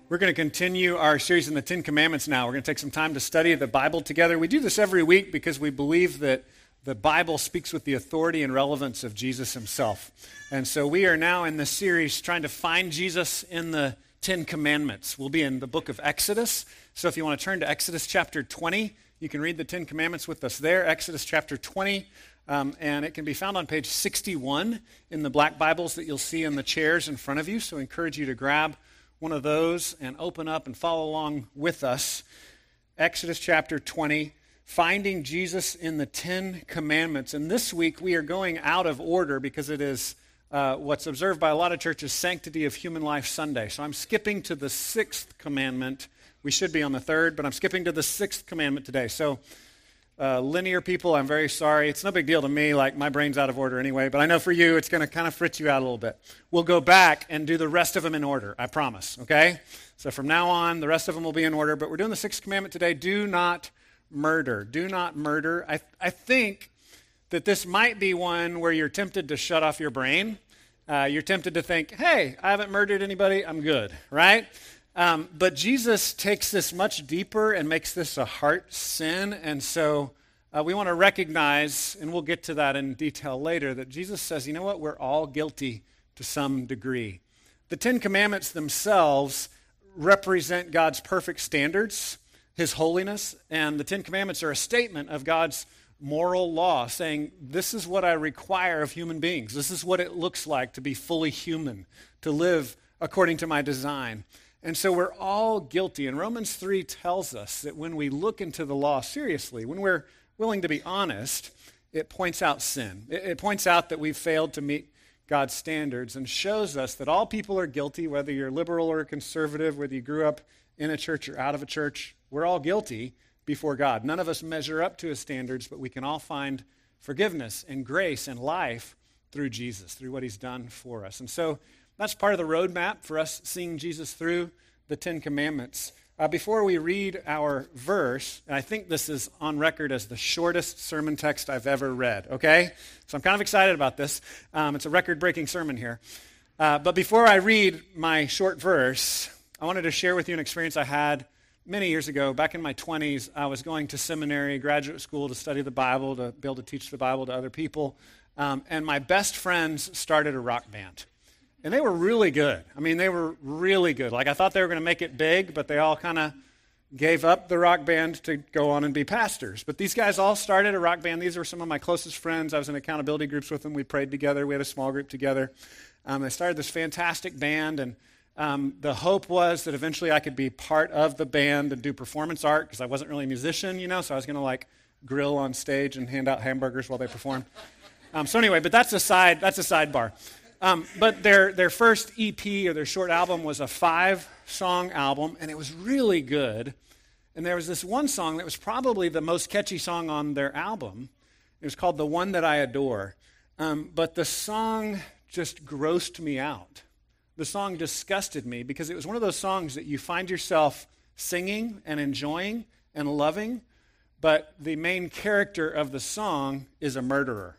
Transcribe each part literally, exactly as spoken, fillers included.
We're going to continue our series in the Ten Commandments now. We're going to take some time to study the Bible together. We do this every week because we believe that the Bible speaks with the authority and relevance of Jesus himself. And so we are now in this series trying to find Jesus in the Ten Commandments. We'll be in the book of Exodus. So if you want to turn to Exodus chapter twenty, you can read the Ten Commandments with us there, Exodus chapter twenty. Um, and it can be found on page sixty-one in the black Bibles that you'll see in the chairs in front of you. So I encourage you to grab one of those and open up and follow along with us. Exodus chapter twenty, finding Jesus in the Ten Commandments. And this week we are going out of order because it is uh, what's observed by a lot of churches, Sanctity of Human Life Sunday. So I'm skipping to the sixth commandment. We should be on the third, but I'm skipping to the sixth commandment today. So Uh, linear people, I'm very sorry. It's no big deal to me, like my brain's out of order anyway, but I know for you it's going to kind of fritz you out a little bit. We'll go back and do the rest of them in order, I promise, okay? So from now on, the rest of them will be in order, but we're doing the sixth commandment today. Do not murder. Do not murder. I, I think that this might be one where you're tempted to shut off your brain. Uh, you're tempted to think, hey, I haven't murdered anybody, I'm good, right? Um, but Jesus takes this much deeper and makes this a heart sin, and so uh, we want to recognize, and we'll get to that in detail later, that Jesus says, you know what, we're all guilty to some degree. The Ten Commandments themselves represent God's perfect standards, his holiness, and the Ten Commandments are a statement of God's moral law, saying, this is what I require of human beings. This is what it looks like to be fully human, to live according to my design. And so we're all guilty. And Romans three tells us that when we look into the law seriously, when we're willing to be honest, it points out sin. It, it points out that we've failed to meet God's standards and shows us that all people are guilty, whether you're liberal or conservative, whether you grew up in a church or out of a church. We're all guilty before God. None of us measure up to his standards, but we can all find forgiveness and grace and life through Jesus, through what he's done for us. And so that's part of the roadmap for us seeing Jesus through the Ten Commandments. Uh, before we read our verse, and I think this is on record as the shortest sermon text I've ever read, okay? So I'm kind of excited about this. Um, it's a record-breaking sermon here. Uh, but before I read my short verse, I wanted to share with you an experience I had many years ago. Back in my twenties, I was going to seminary, graduate school to study the Bible, to be able to teach the Bible to other people. Um, and my best friends started a rock band. And they were really good. I mean, they were really good. Like, I thought they were going to make it big, but they all kind of gave up the rock band to go on and be pastors. But these guys all started a rock band. These were some of my closest friends. I was in accountability groups with them. We prayed together. We had a small group together. Um, they started this fantastic band, and um, the hope was that eventually I could be part of the band and do performance art, because I wasn't really a musician, you know, so I was going to, like, grill on stage and hand out hamburgers while they performed. Um, so anyway, but that's a side, that's a sidebar. Um, but their their first E P or their short album was a five-song album, and it was really good. And there was this one song that was probably the most catchy song on their album. It was called The One That I Adore. Um, but the song just grossed me out. The song disgusted me because it was one of those songs that you find yourself singing and enjoying and loving, but the main character of the song is a murderer.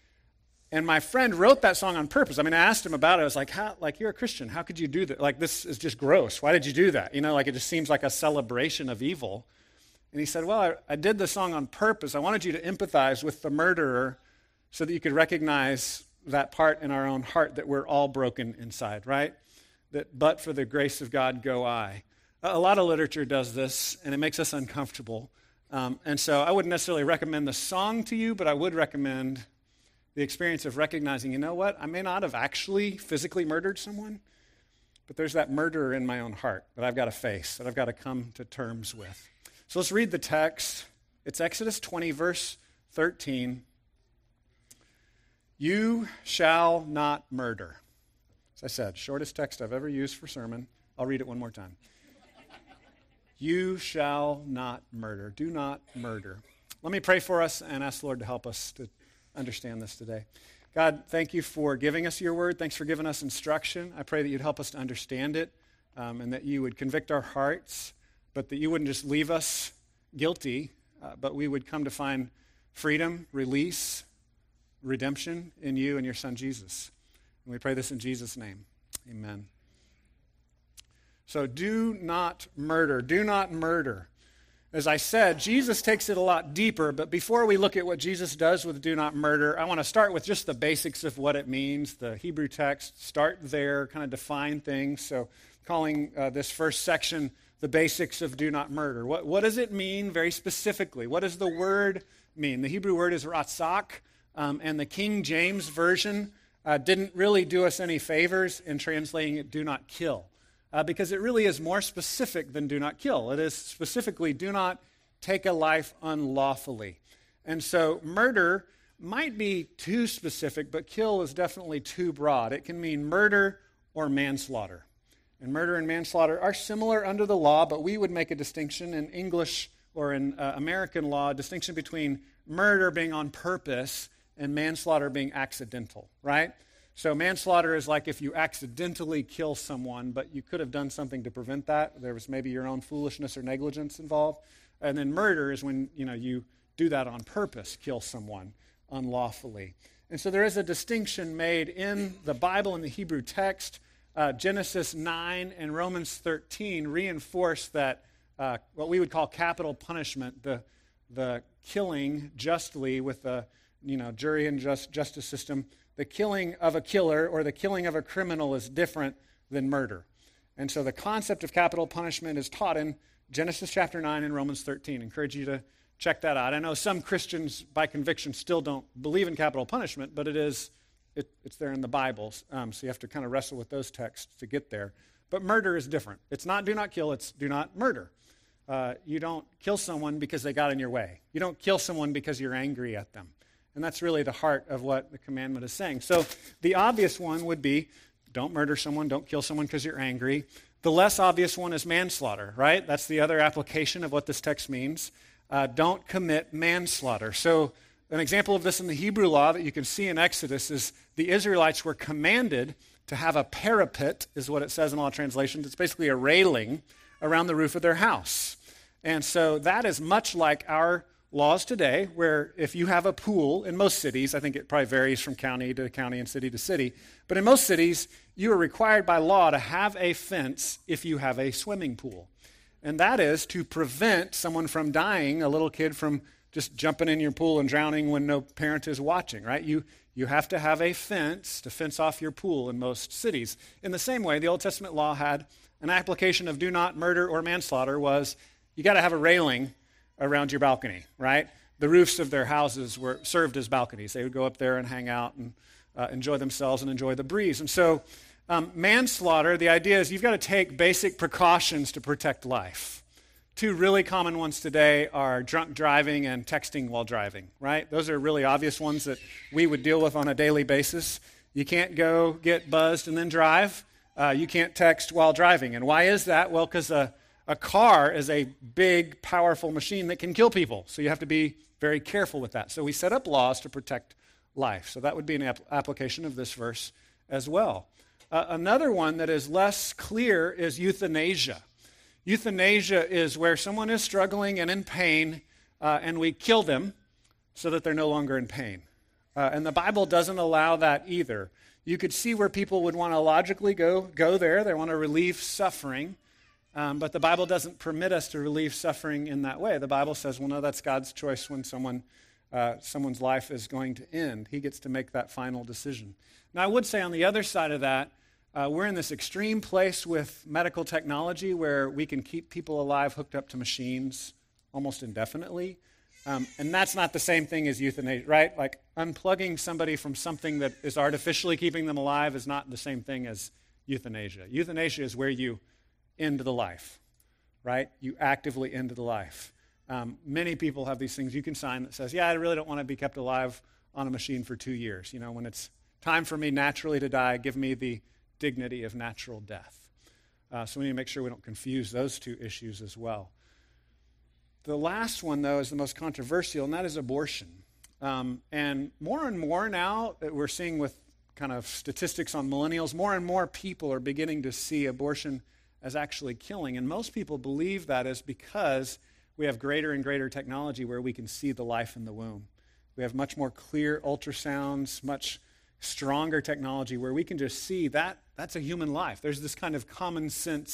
And my friend wrote that song on purpose. I mean, I asked him about it. I was like, "How? Like, you're a Christian. How could you do that? Like, this is just gross. Why did you do that? You know, like, it just seems like a celebration of evil." And he said, well, I, I did the song on purpose. I wanted you to empathize with the murderer so that you could recognize that part in our own heart that we're all broken inside, right? That but for the grace of God go I. A lot of literature does this, and it makes us uncomfortable. Um, and so I wouldn't necessarily recommend the song to you, but I would recommend the experience of recognizing, you know what, I may not have actually physically murdered someone, but there's that murderer in my own heart that I've got to face, that I've got to come to terms with. So let's read the text. It's Exodus twenty, verse thirteen. You shall not murder. As I said, shortest text I've ever used for sermon. I'll read it one more time. You shall not murder. Do not murder. Let me pray for us and ask the Lord to help us to understand this today. God, thank you for giving us your word. Thanks for giving us instruction. I pray that you'd help us to understand it um, and that you would convict our hearts, but that you wouldn't just leave us guilty, uh, but we would come to find freedom, release, redemption in you and your son Jesus. And we pray this in Jesus' name. Amen. So do not murder. Do not murder. As I said, Jesus takes it a lot deeper, but before we look at what Jesus does with do not murder, I want to start with just the basics of what it means, the Hebrew text, start there, kind of define things. So calling uh, this first section the basics of do not murder. What, what does it mean very specifically? What does the word mean? The Hebrew word is ratzak, um, and the King James Version uh, didn't really do us any favors in translating it do not kill. Uh, because it really is more specific than do not kill. It is specifically do not take a life unlawfully. And so murder might be too specific, but kill is definitely too broad. It can mean murder or manslaughter. And murder and manslaughter are similar under the law, but we would make a distinction in English or in uh, American law, a distinction between murder being on purpose and manslaughter being accidental, right? So manslaughter is like if you accidentally kill someone, but you could have done something to prevent that. There was maybe your own foolishness or negligence involved. And then murder is when, you know, you do that on purpose, kill someone unlawfully. And so there is a distinction made in the Bible, in the Hebrew text. Uh, Genesis nine and Romans thirteen reinforce that uh, what we would call capital punishment, the the killing justly with the, you know, jury and just, justice system. The killing of a killer or the killing of a criminal is different than murder. And so the concept of capital punishment is taught in Genesis chapter nine and Romans thirteen. I encourage you to check that out. I know some Christians by conviction still don't believe in capital punishment, but it is, it, it's there in the Bibles. Um, so you have to kind of wrestle with those texts to get there. But murder is different. It's not do not kill, it's do not murder. Uh, you don't kill someone because they got in your way. You don't kill someone because you're angry at them. And that's really the heart of what the commandment is saying. So the obvious one would be, don't murder someone, don't kill someone because you're angry. The less obvious one is manslaughter, right? That's the other application of what this text means. Uh, don't commit manslaughter. So an example of this in the Hebrew law that you can see in Exodus is the Israelites were commanded to have a parapet, is what it says in all translations. It's basically a railing around the roof of their house. And so that is much like our laws today, where if you have a pool in most cities, I think it probably varies from county to county and city to city, but in most cities, you are required by law to have a fence if you have a swimming pool. And that is to prevent someone from dying, a little kid from just jumping in your pool and drowning when no parent is watching, right? You, you have to have a fence to fence off your pool in most cities. In the same way, the Old Testament law had an application of do not murder or manslaughter was you got to have a railing around your balcony, right? The roofs of their houses were served as balconies. They would go up there and hang out and uh, enjoy themselves and enjoy the breeze. And so um, manslaughter, the idea is you've got to take basic precautions to protect life. Two really common ones today are drunk driving and texting while driving, right? Those are really obvious ones that we would deal with on a daily basis. You can't go get buzzed and then drive. Uh, you can't text while driving. And why is that? Well, because a A car is a big, powerful machine that can kill people. So you have to be very careful with that. So we set up laws to protect life. So that would be an ap- application of this verse as well. Uh, another one that is less clear is euthanasia. Euthanasia is where someone is struggling and in pain, uh, and we kill them so that they're no longer in pain. Uh, and the Bible doesn't allow that either. You could see where people would want to logically go, go there. They want to relieve suffering. Um, but the Bible doesn't permit us to relieve suffering in that way. The Bible says, well, no, that's God's choice when someone, uh, someone's life is going to end. He gets to make that final decision. Now, I would say on the other side of that, uh, we're in this extreme place with medical technology where we can keep people alive hooked up to machines almost indefinitely. Um, and that's not the same thing as euthanasia, right? Like unplugging somebody from something that is artificially keeping them alive is not the same thing as euthanasia. Euthanasia is where you end the life, right? You actively end the life. Um, many people have these things you can sign that says, yeah, I really don't want to be kept alive on a machine for two years. You know, when it's time for me naturally to die, give me the dignity of natural death. Uh, so we need to make sure we don't confuse those two issues as well. The last one, though, is the most controversial, and that is abortion. Um, and more and more now that we're seeing with kind of statistics on millennials, more and more people are beginning to see abortion as actually killing. And most people believe that is because we have greater and greater technology where we can see the life in the womb. We have much more clear ultrasounds, much stronger technology where we can just see that that's a human life. There's this kind of common sense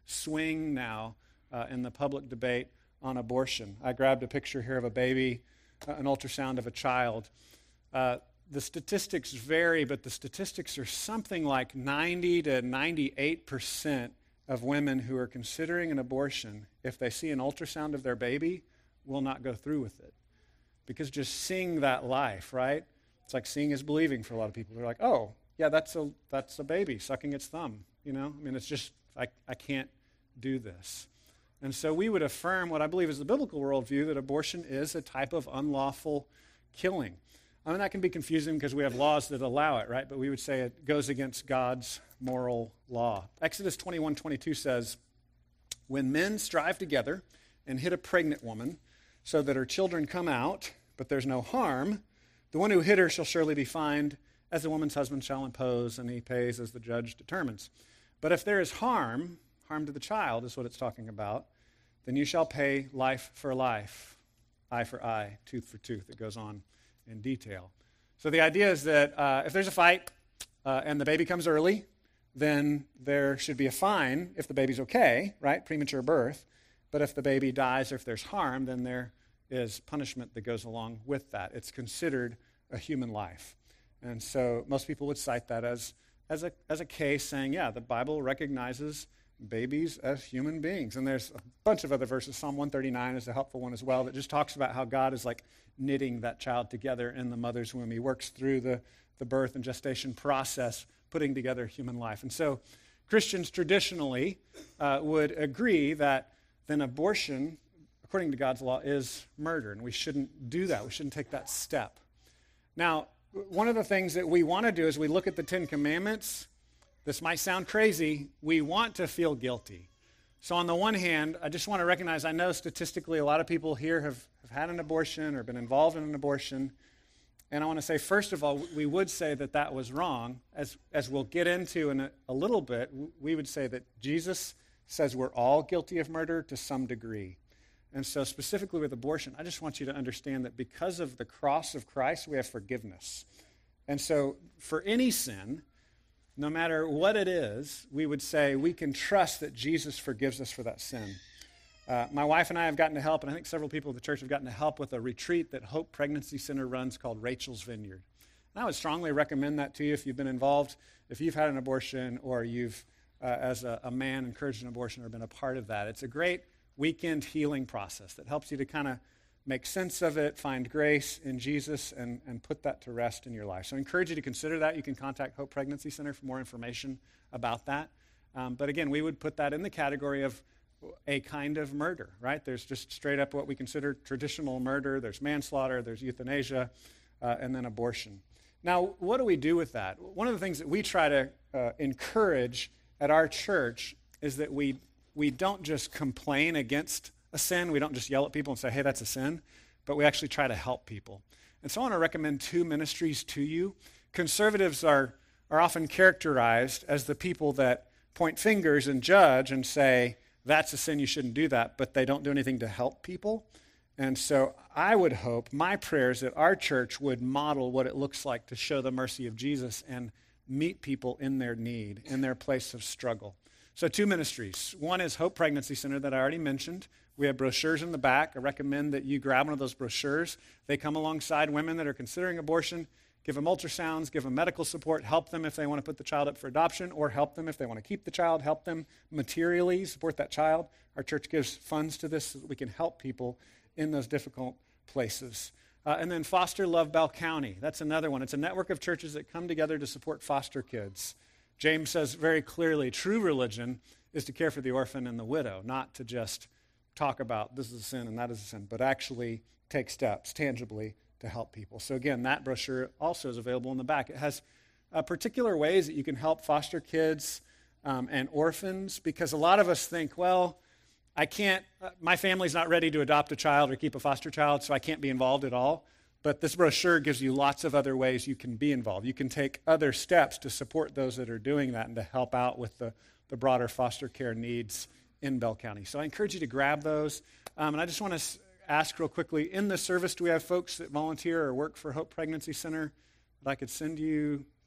swing now uh, in the public debate on abortion. I grabbed a picture here of a baby, uh, an ultrasound of a child. Uh, the statistics vary, but the statistics are something like ninety to ninety-eight percent of women who are considering an abortion, if they see an ultrasound of their baby, will not go through with it. Because just seeing that life, right? It's like seeing is believing for a lot of people. They're like, oh, yeah, that's a that's a baby sucking its thumb. You know, I mean, it's just, I, I can't do this. And so we would affirm what I believe is the biblical worldview, that abortion is a type of unlawful killing. I mean, that can be confusing because we have laws that allow it, right? But we would say it goes against God's moral law. Exodus twenty-one twenty-two says, when men strive together and hit a pregnant woman so that her children come out, but there's no harm, the one who hit her shall surely be fined, as the woman's husband shall impose, and he pays as the judge determines. But if there is harm, harm to the child is what it's talking about, then you shall pay life for life, eye for eye, tooth for tooth. It goes on in detail. So the idea is that uh, if there's a fight uh, and the baby comes early, then there should be a fine if the baby's okay, right? Premature birth. But if the baby dies or if there's harm, then there is punishment that goes along with that. It's considered a human life. And so most people would cite that as, as, a, as a case saying, yeah, the Bible recognizes babies as human beings. And there's a bunch of other verses. Psalm one thirty-nine is a helpful one as well that just talks about how God is like knitting that child together in the mother's womb. He works through the, the birth and gestation process, putting together human life. And so Christians traditionally uh, would agree that then abortion, according to God's law, is murder, and we shouldn't do that. We shouldn't take that step. Now, one of the things that we want to do is we look at the Ten Commandments. This might sound crazy. We want to feel guilty. So on the one hand, I just want to recognize, I know statistically a lot of people here have, have had an abortion or been involved in an abortion. And I want to say, first of all, we would say that that was wrong. As, as we'll get into in a, a little bit, we would say that Jesus says we're all guilty of murder to some degree. And so specifically with abortion, I just want you to understand that because of the cross of Christ, we have forgiveness. And so for any sin, no matter what it is, we would say we can trust that Jesus forgives us for that sin. Uh, my wife and I have gotten to help, and I think several people of the church have gotten to help with a retreat that Hope Pregnancy Center runs called Rachel's Vineyard. And I would strongly recommend that to you if you've been involved, if you've had an abortion, or you've, uh, as a, a man, encouraged an abortion or been a part of that. It's a great weekend healing process that helps you to kind of make sense of it, find grace in Jesus, and, and put that to rest in your life. So I encourage you to consider that. You can contact Hope Pregnancy Center for more information about that. Um, but again, we would put that in the category of a kind of murder, right? There's just straight up what we consider traditional murder. There's manslaughter, there's euthanasia, uh, and then abortion. Now, what do we do with that? One of the things that we try to uh, encourage at our church is that we we don't just complain against a sin. We don't just yell at people and say, hey, that's a sin, but we actually try to help people. And so I want to recommend two ministries to you. Conservatives are, are often characterized as the people that point fingers and judge and say, that's a sin, you shouldn't do that, but they don't do anything to help people. And so I would hope, my prayer is that our church would model what it looks like to show the mercy of Jesus and meet people in their need, in their place of struggle. So two ministries. One is Hope Pregnancy Center that I already mentioned. We have brochures in the back. I recommend that you grab one of those brochures. They come alongside women that are considering abortion, give them ultrasounds, give them medical support, help them if they want to put the child up for adoption, or help them if they want to keep the child, help them materially support that child. Our church gives funds to this so that we can help people in those difficult places. Uh, and then Foster Love Bell County. That's another one. It's a network of churches that come together to support foster kids. James says very clearly, true religion is to care for the orphan and the widow, not to just talk about this is a sin and that is a sin, but actually take steps tangibly to help people. So again, that brochure also is available in the back. It has uh, particular ways that you can help foster kids um, and orphans, because a lot of us think, well, I can't, uh, my family's not ready to adopt a child or keep a foster child, so I can't be involved at all. But this brochure gives you lots of other ways you can be involved. You can take other steps to support those that are doing that and to help out with the, the broader foster care needs in Bell County. So I encourage you to grab those. Um, and I just want to ask real quickly, in the service, do we have folks that volunteer or work for Hope Pregnancy Center that I could send you to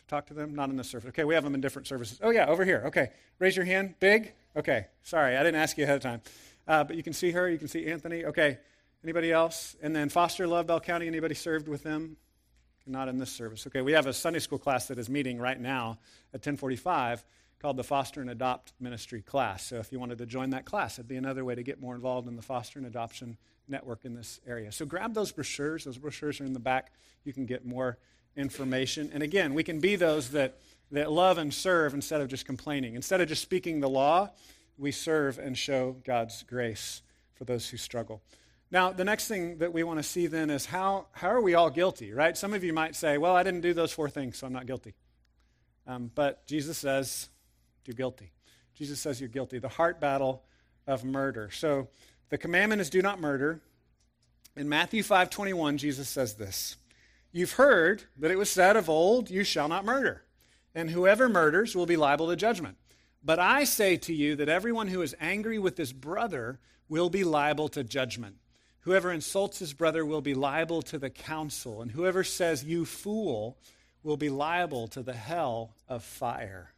talk to them? Not in this service. Okay, we have them in different services. Oh, yeah, over here. Okay, raise your hand. Big? Okay, sorry, I didn't ask you ahead of time. Uh, but you can see her. You can see Anthony. Okay, anybody else? And then Foster Love Bell County, anybody served with them? Not in this service. Okay, we have a Sunday school class that is meeting right now at ten forty-five called the Foster and Adopt Ministry class. So if you wanted to join that class, it'd be another way to get more involved in the foster and adoption network in this area. So grab those brochures. Those brochures are in the back. You can get more information. And again, we can be those that, that love and serve instead of just complaining. Instead of just speaking the law, we serve and show God's grace for those who struggle. Now, the next thing that we want to see then is how, how are we all guilty, right? Some of you might say, well, I didn't do those four things, so I'm not guilty. Um, but Jesus says, you're guilty. Jesus says you're guilty. The heart battle of murder. So the commandment is do not murder. In Matthew five twenty-one, Jesus says this, you've heard that it was said of old, you shall not murder, and whoever murders will be liable to judgment. But I say to you that everyone who is angry with his brother will be liable to judgment. Whoever insults his brother will be liable to the council, and whoever says, you fool, will be liable to the hell of fire.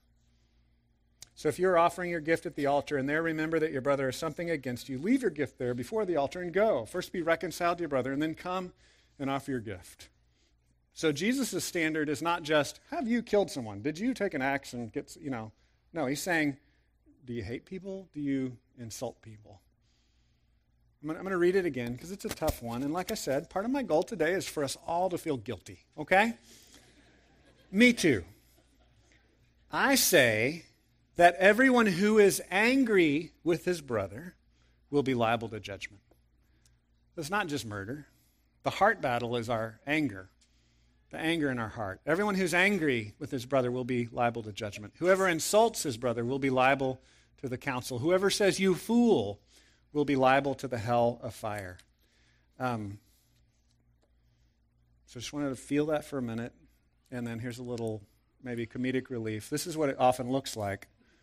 So if you're offering your gift at the altar and there remember that your brother has something against you, leave your gift there before the altar and go. First be reconciled to your brother, and then come and offer your gift. So Jesus' standard is not just, have you killed someone? Did you take an axe and get, you know, no, he's saying, do you hate people? Do you insult people? I'm going to read it again because it's a tough one. And like I said, part of my goal today is for us all to feel guilty, okay? Me too. I say that everyone who is angry with his brother will be liable to judgment. It's not just murder. The heart battle is our anger, the anger in our heart. Everyone who's angry with his brother will be liable to judgment. Whoever insults his brother will be liable to the council. Whoever says, you fool, will be liable to the hell of fire. Um, so just wanted to feel that for a minute, and then here's a little maybe comedic relief. This is what it often looks like.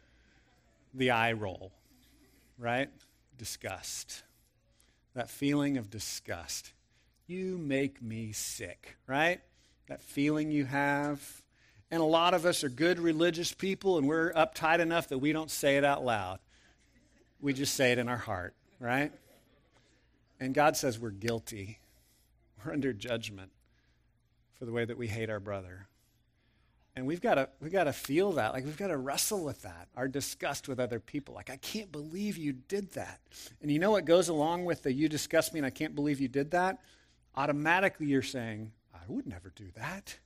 The eye roll, right? Disgust. That feeling of disgust. You make me sick, right? That feeling you have. And a lot of us are good religious people, and we're uptight enough that we don't say it out loud. We just say it in our heart, right? And God says we're guilty. We're under judgment for the way that we hate our brother. And we've got to we've got to feel that. Like, we've got to wrestle with that, our disgust with other people. Like, I can't believe you did that. And you know what goes along with the you disgust me and I can't believe you did that? Automatically you're saying, I would never do that.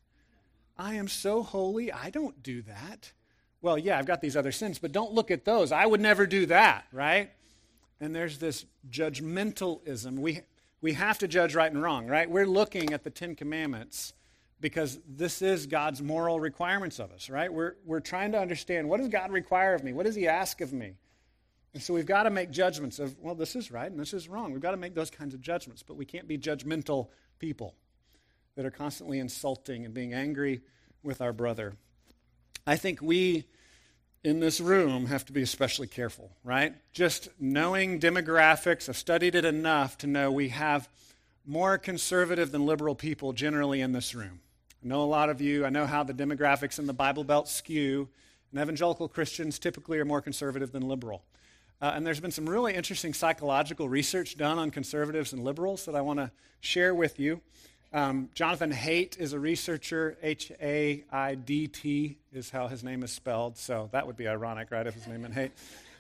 I am so holy, I don't do that. Well, yeah, I've got these other sins, but don't look at those. I would never do that, right? And there's this judgmentalism. We we have to judge right and wrong, right? We're looking at the Ten Commandments because this is God's moral requirements of us, right? We're we're trying to understand, what does God require of me? What does he ask of me? And so we've got to make judgments of, well, this is right and this is wrong. We've got to make those kinds of judgments, but we can't be judgmental people that are constantly insulting and being angry with our brother. I think we in this room have to be especially careful, right? Just knowing demographics, I've studied it enough to know we have more conservative than liberal people generally in this room. I know a lot of you, I know how the demographics in the Bible Belt skew, and evangelical Christians typically are more conservative than liberal. Uh, and there's been some really interesting psychological research done on conservatives and liberals that I want to share with you. Um, Jonathan Haidt is a researcher. H A I D T is how his name is spelled, so that would be ironic, right, if his name meant Haidt.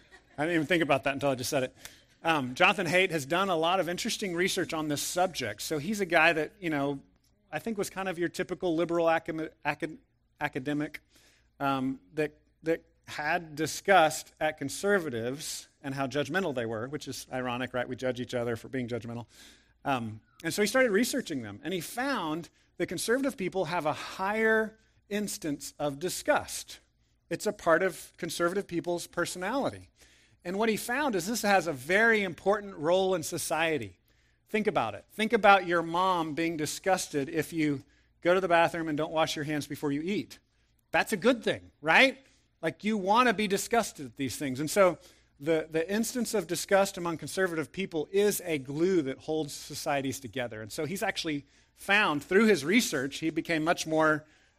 I didn't even think about that until I just said it. Um, Jonathan Haidt has done a lot of interesting research on this subject. So he's a guy that, you know, I think was kind of your typical liberal acad- acad- academic um, that that had discussed at conservatives and how judgmental they were, which is ironic, right? We judge each other for being judgmental. Um, and so he started researching them, and he found that conservative people have a higher instance of disgust. It's a part of conservative people's personality. And what he found is this has a very important role in society. Think about it. Think about your mom being disgusted if you go to the bathroom and don't wash your hands before you eat. That's a good thing, right? Like, you want to be disgusted at these things. And so the, the instance of disgust among conservative people is a glue that holds societies together. And so he's actually found, through his research, he became much more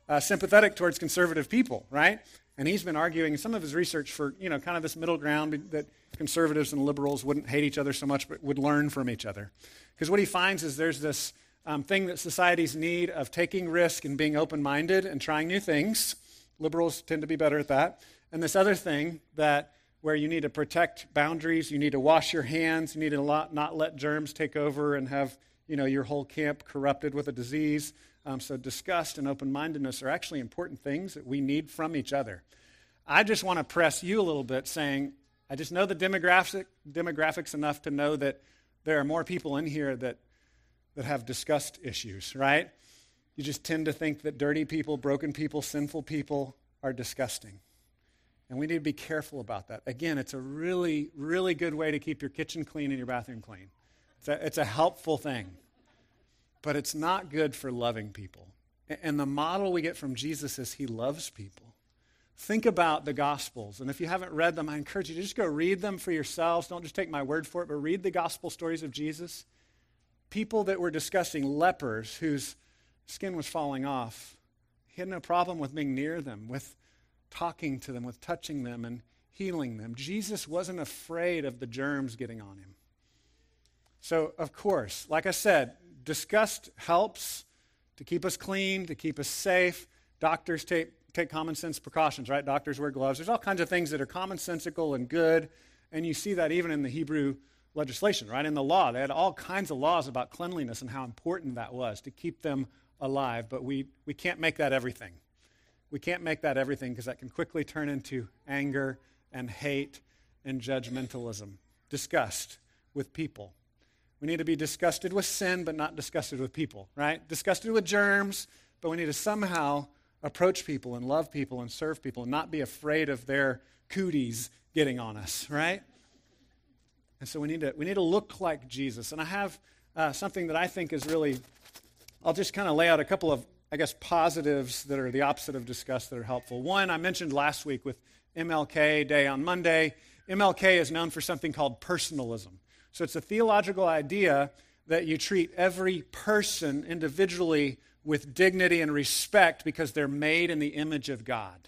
uh, sympathetic towards conservative people, right? And he's been arguing in some of his research for, you know, kind of this middle ground that conservatives and liberals wouldn't hate each other so much, but would learn from each other. Because what he finds is there's this um, thing that societies need of taking risk and being open-minded and trying new things. Liberals tend to be better at that. And this other thing that where you need to protect boundaries, you need to wash your hands, you need to not, not let germs take over and have, you know, your whole camp corrupted with a disease. Um, so disgust and open-mindedness are actually important things that we need from each other. I just want to press you a little bit saying, I just know the demographic, demographics enough to know that there are more people in here that, that have disgust issues, right? You just tend to think that dirty people, broken people, sinful people are disgusting. And we need to be careful about that. Again, it's a really, really good way to keep your kitchen clean and your bathroom clean. It's a, it's a helpful thing. But it's not good for loving people. And the model we get from Jesus is he loves people. Think about the Gospels. And if you haven't read them, I encourage you to just go read them for yourselves. Don't just take my word for it, but read the Gospel stories of Jesus. People that were discussing lepers whose skin was falling off. He had no problem with being near them, with talking to them, with touching them and healing them. Jesus wasn't afraid of the germs getting on him. So, of course, like I said, disgust helps to keep us clean, to keep us safe. Doctors take, take common sense precautions, right? Doctors wear gloves. There's all kinds of things that are commonsensical and good, and you see that even in the Hebrew legislation, right? In the law, they had all kinds of laws about cleanliness and how important that was to keep them alive, but we, we can't make that everything. We can't make that everything because that can quickly turn into anger and hate and judgmentalism, disgust with people. We need to be disgusted with sin, but not disgusted with people, right? Disgusted with germs, but we need to somehow approach people and love people and serve people and not be afraid of their cooties getting on us, right? And so we need to we need to look like Jesus. And I have uh, something that I think is really, I'll just kind of lay out a couple of, I guess, positives that are the opposite of disgust that are helpful. One, I mentioned last week with M L K Day on Monday. M L K is known for something called personalism. So it's a theological idea that you treat every person individually with dignity and respect because they're made in the image of God.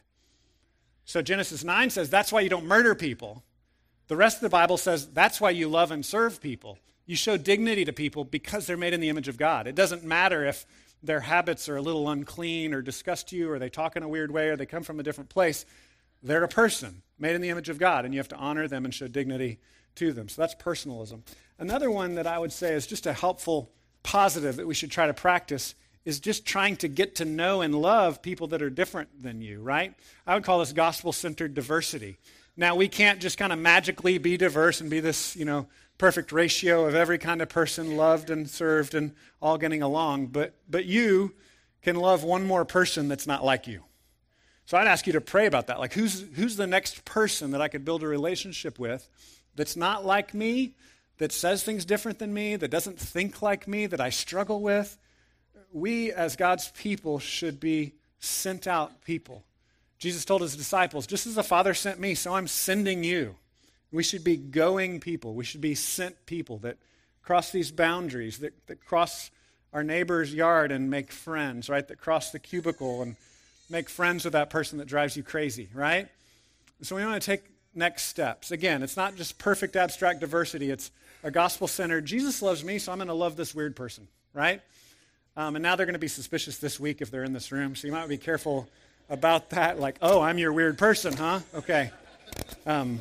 So Genesis nine says that's why you don't murder people. The rest of the Bible says that's why you love and serve people. You show dignity to people because they're made in the image of God. It doesn't matter if their habits are a little unclean or disgust you or they talk in a weird way or they come from a different place. They're a person made in the image of God, and you have to honor them and show dignity to them. So that's personalism. Another one that I would say is just a helpful positive that we should try to practice is just trying to get to know and love people that are different than you, right? I would call this gospel-centered diversity. Now, we can't just kind of magically be diverse and be this, you know, perfect ratio of every kind of person loved and served and all getting along, but but you can love one more person that's not like you. So I'd ask you to pray about that. Like, who's who's the next person that I could build a relationship with that's not like me, that says things different than me, that doesn't think like me, that I struggle with? We, as God's people, should be sent out people. Jesus told his disciples, just as the Father sent me, so I'm sending you. We should be going people. We should be sent people that cross these boundaries, that, that cross our neighbor's yard and make friends, right? That cross the cubicle and make friends with that person that drives you crazy, right? So we want to take next steps. Again, it's not just perfect abstract diversity. It's a gospel-centered, Jesus loves me, so I'm going to love this weird person, right? Um, and now they're going to be suspicious this week if they're in this room, so you might be careful about that. Like, oh, I'm your weird person, huh? Okay. Um,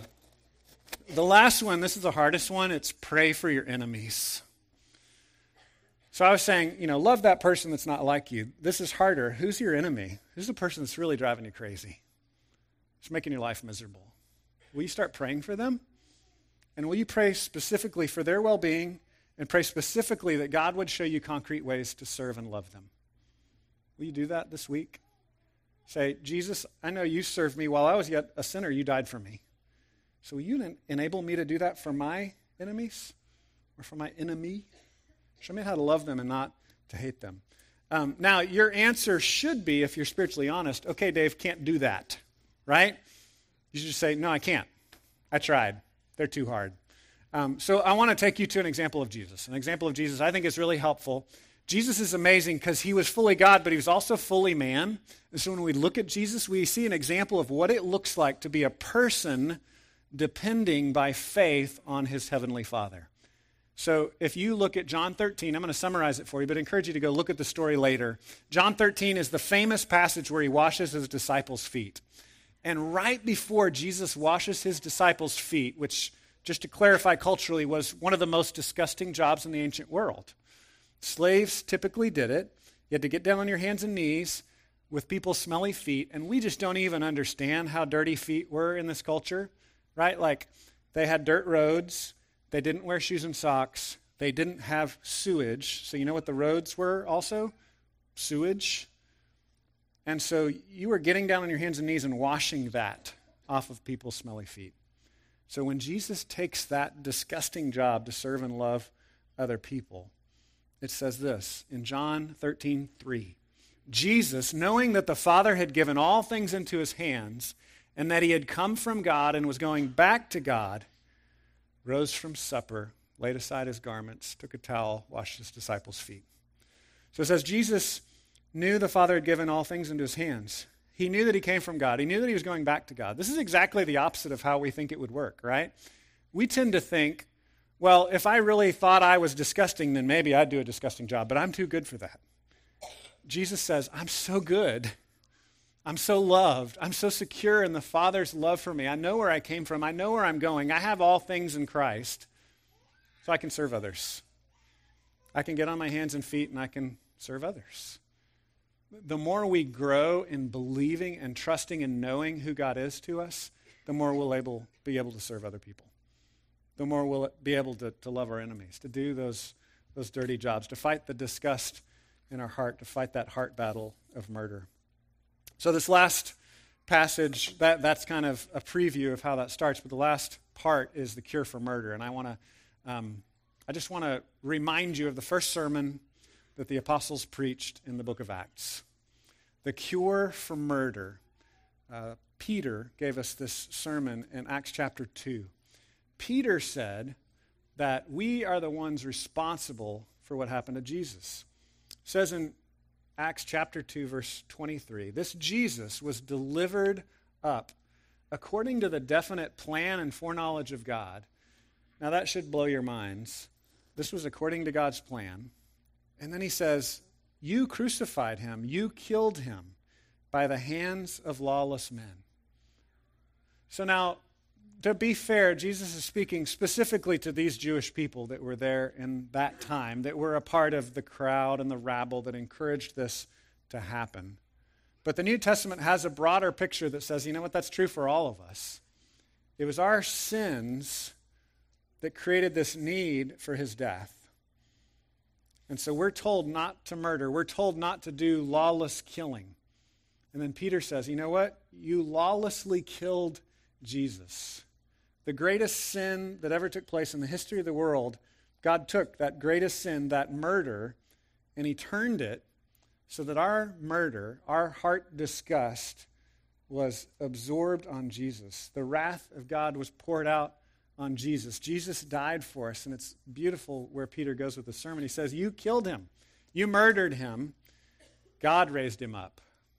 the last one, this is the hardest one. It's pray for your enemies. So I was saying, you know, love that person that's not like you. This is harder. Who's your enemy? Who's the person that's really driving you crazy? It's making your life miserable. Will you start praying for them? And will you pray specifically for their well-being and pray specifically that God would show you concrete ways to serve and love them? Will you do that this week? Say, Jesus, I know you served me while I was yet a sinner. You died for me. So will you en- enable me to do that for my enemies or for my enemy? Show me how to love them and not to hate them. Um, now, your answer should be, if you're spiritually honest, okay, Dave, can't do that, right? You should just say, no, I can't. I tried. They're too hard. Um, so I want to take you to an example of Jesus. An example of Jesus I think is really helpful Jesus is amazing because he was fully God, but he was also fully man. And so when we look at Jesus, we see an example of what it looks like to be a person depending by faith on his heavenly Father. So if you look at John thirteen, I'm going to summarize it for you, but I encourage you to go look at the story later. John thirteen is the famous passage where he washes his disciples' feet. And right before Jesus washes his disciples' feet, which, just to clarify culturally, was one of the most disgusting jobs in the ancient world. Slaves typically did it. You had to get down on your hands and knees with people's smelly feet, and we just don't even understand how dirty feet were in this culture, right? Like, they had dirt roads. They didn't wear shoes and socks. They didn't have sewage. So you know what the roads were also? Sewage. And so you were getting down on your hands and knees and washing that off of people's smelly feet. So when Jesus takes that disgusting job to serve and love other people, it says this in John thirteen three. Jesus, knowing that the Father had given all things into his hands and that he had come from God and was going back to God, rose from supper, laid aside his garments, took a towel, washed his disciples' feet. So it says Jesus knew the Father had given all things into his hands. He knew that he came from God. He knew that he was going back to God. This is exactly the opposite of how we think it would work, right? We tend to think, well, if I really thought I was disgusting, then maybe I'd do a disgusting job, but I'm too good for that. Jesus says, I'm so good. I'm so loved. I'm so secure in the Father's love for me. I know where I came from. I know where I'm going. I have all things in Christ, so I can serve others. I can get on my hands and feet and I can serve others. The more we grow in believing and trusting and knowing who God is to us, the more we'll able, be able to serve other people. The more we'll be able to, to love our enemies, to do those, those dirty jobs, to fight the disgust in our heart, to fight that heart battle of murder. So this last passage, that, that's kind of a preview of how that starts, but the last part is the cure for murder. And I want to, um, I just want to remind you of the first sermon that the apostles preached in the book of Acts. The cure for murder. Uh, Peter gave us this sermon in Acts chapter two. Peter said that we are the ones responsible for what happened to Jesus. It says in Acts chapter two, verse twenty-three, this Jesus was delivered up according to the definite plan and foreknowledge of God. Now that should blow your minds. This was according to God's plan. And then he says, you crucified him, you killed him by the hands of lawless men. So now, to be fair, Jesus is speaking specifically to these Jewish people that were there in that time, that were a part of the crowd and the rabble that encouraged this to happen. But the New Testament has a broader picture that says, you know what, that's true for all of us. It was our sins that created this need for his death. And so we're told not to murder. We're told not to do lawless killing. And then Peter says, you know what? You lawlessly killed Jesus. The greatest sin that ever took place in the history of the world, God took that greatest sin, that murder, and he turned it so that our murder, our heart disgust, was absorbed on Jesus. The wrath of God was poured out on Jesus. Jesus died for us, and it's beautiful where Peter goes with the sermon. He says, you killed him. You murdered him. God raised him up.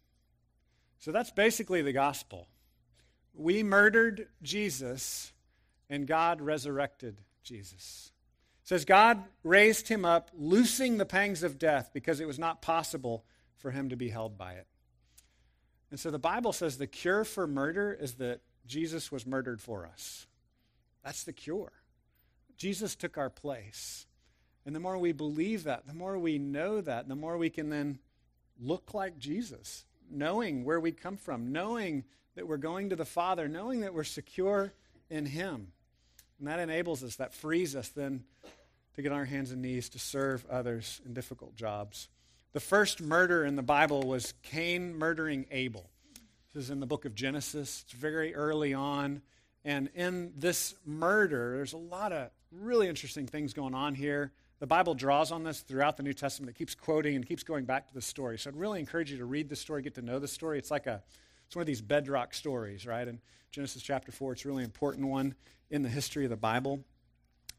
So that's basically the gospel. We murdered Jesus, and God resurrected Jesus. It says God raised him up, loosing the pangs of death because it was not possible for him to be held by it. And so the Bible says the cure for murder is that Jesus was murdered for us. That's the cure. Jesus took our place. And the more we believe that, the more we know that, the more we can then look like Jesus, knowing where we come from, knowing that we're going to the Father, knowing that we're secure in him. And that enables us, that frees us then to get on our hands and knees to serve others in difficult jobs. The first murder in the Bible was Cain murdering Abel. This is in the book of Genesis. It's very early on. And in this murder, there's a lot of really interesting things going on here. The Bible draws on this throughout the New Testament. It keeps quoting and keeps going back to the story. So I'd really encourage you to read the story, get to know the story. It's like a, it's one of these bedrock stories, right? In Genesis chapter four, it's a really important one in the history of the Bible.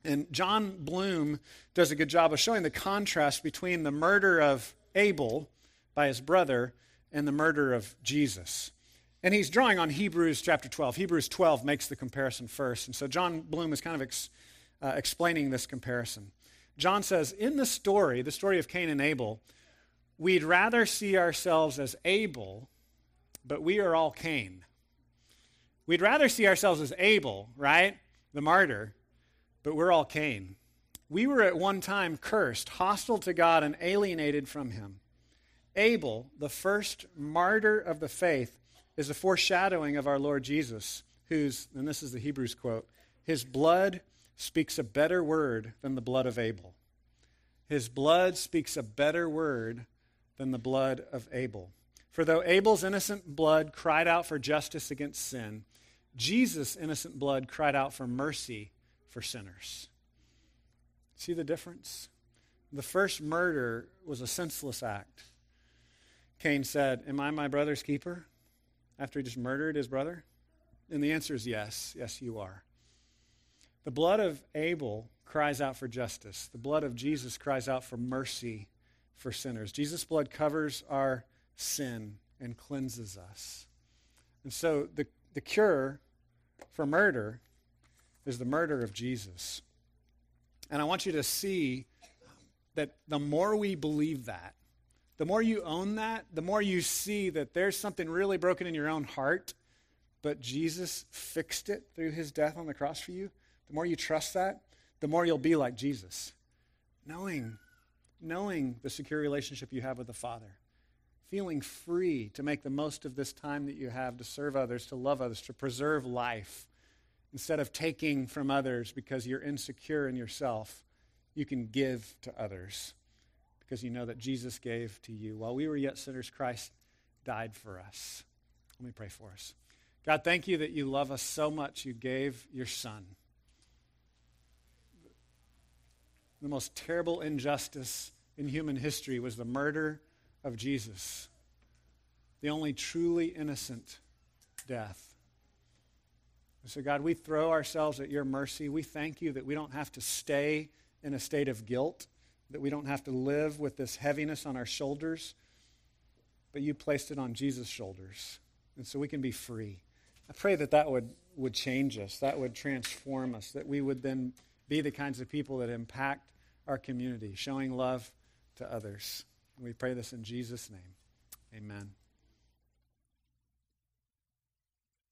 And John Bloom does a good job of showing the contrast between the murder of Abel by his brother and the murder of Jesus. And he's drawing on Hebrews chapter twelve. Hebrews twelve makes the comparison first. And so John Bloom is kind of ex, uh, explaining this comparison. John says, in the story, the story of Cain and Abel, we'd rather see ourselves as Abel, but we are all Cain. We'd rather see ourselves as Abel, right? The martyr, but we're all Cain. We were at one time cursed, hostile to God, and alienated from him. Abel, the first martyr of the faith, is a foreshadowing of our Lord Jesus, whose, and this is the Hebrews quote, his blood speaks a better word than the blood of Abel. His blood speaks a better word than the blood of Abel. For though Abel's innocent blood cried out for justice against sin, Jesus' innocent blood cried out for mercy for sinners. See the difference? The first murder was a senseless act. Cain said, am I my brother's keeper? After he just murdered his brother? And the answer is yes. Yes, you are. The blood of Abel cries out for justice. The blood of Jesus cries out for mercy for sinners. Jesus' blood covers our sin and cleanses us. And so the, the cure for murder is the murder of Jesus. And I want you to see that the more we believe that, the more you own that, the more you see that there's something really broken in your own heart, but Jesus fixed it through his death on the cross for you. The more you trust that, the more you'll be like Jesus. Knowing, knowing the secure relationship you have with the Father. Feeling free to make the most of this time that you have to serve others, to love others, to preserve life. Instead of taking from others because you're insecure in yourself, you can give to others because you know that Jesus gave to you. While we were yet sinners, Christ died for us. Let me pray for us. God, thank you that you love us so much you gave your Son. The most terrible injustice in human history was the murder of Jesus, the only truly innocent death. So God, we throw ourselves at your mercy. We thank you that we don't have to stay in a state of guilt, that we don't have to live with this heaviness on our shoulders, but you placed it on Jesus' shoulders, and so we can be free. I pray that that would, would change us, that would transform us, that we would then be the kinds of people that impact our community, showing love to others. We pray this in Jesus' name. Amen.